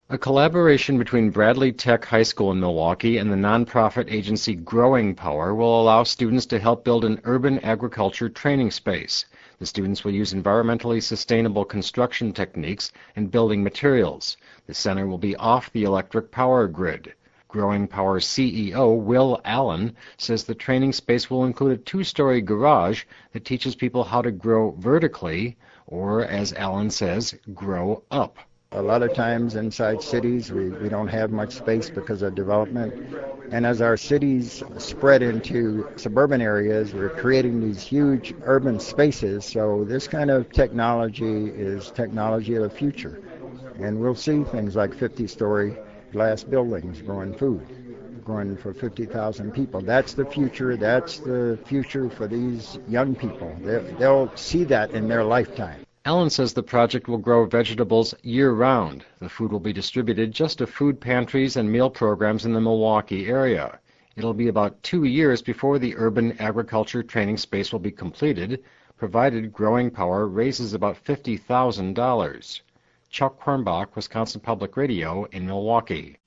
A collaboration between Bradley Tech High School in Milwaukee and the nonprofit agency Growing Power will allow students to help build an urban agriculture training space. The students will use environmentally sustainable construction techniques and building materials. The center will be off the electric power grid. Growing Power CEO Will Allen says the training space will include a two-story garage that teaches people how to grow vertically, or as Allen says, grow up. A lot of times inside cities, we don't have much space because of development. And as our cities spread into suburban areas, we're creating these huge urban spaces. So this kind of technology is technology of the future. And we'll see things like 50-story glass buildings growing food, growing for 50,000 people. That's the future. That's the future for these young people. They'll see that in their lifetime. Allen says the project will grow vegetables year-round. The food will be distributed just to food pantries and meal programs in the Milwaukee area. It'll be about 2 years before the urban agriculture training space will be completed, provided Growing Power raises about $50,000. Chuck Hornbach, Wisconsin Public Radio in Milwaukee.